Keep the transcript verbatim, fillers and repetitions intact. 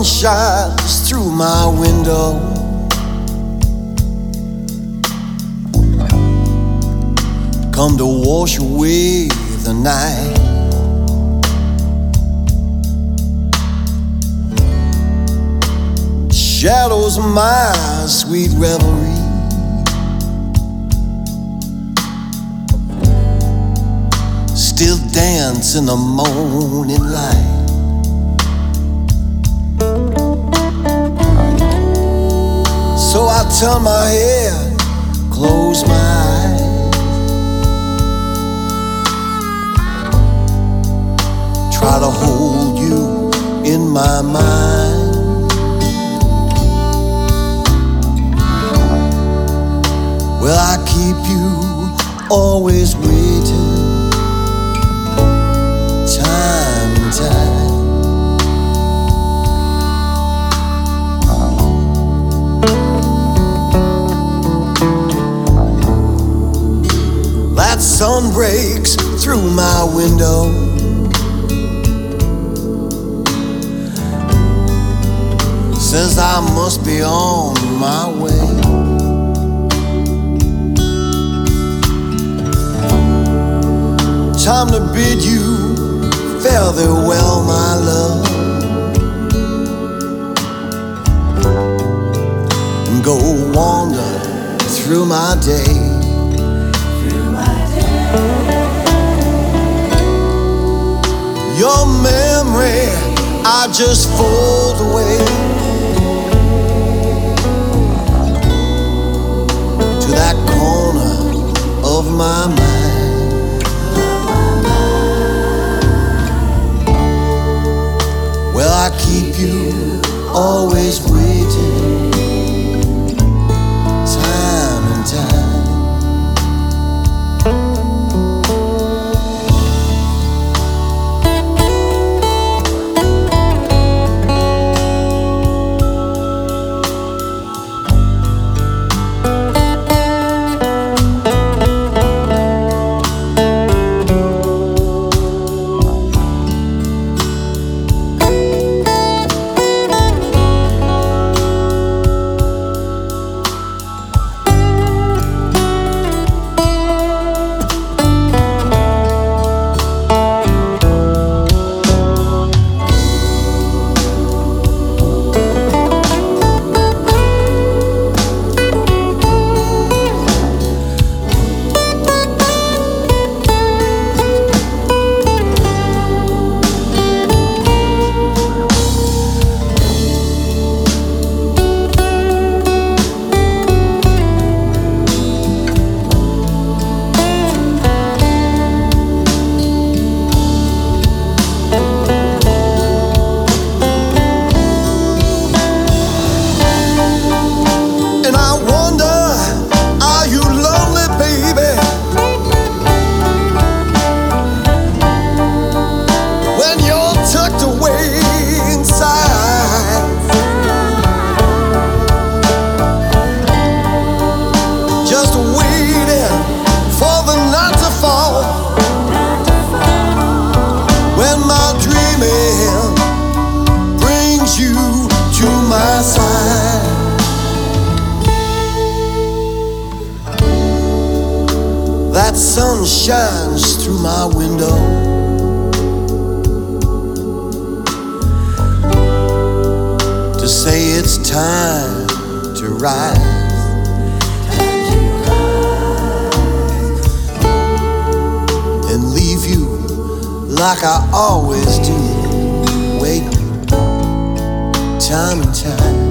sun shines through my window. Come to wash away the night. Shadows of my sweet reverie. Still dance in the morning light. So I turn my head, close my eyes, try to hold you in my mind. Well, I keep you always waiting, time and time. That sun breaks through my window. Says I must be on my way. Time to bid you fare thee well, my love, and go wander through my day. Through my day. Your memory I just fold away to that corner of my mind. Well, I keep you always waiting, time and time. That sun shines through my window. To say it's time to rise. And leave you like I always do, waiting time and time.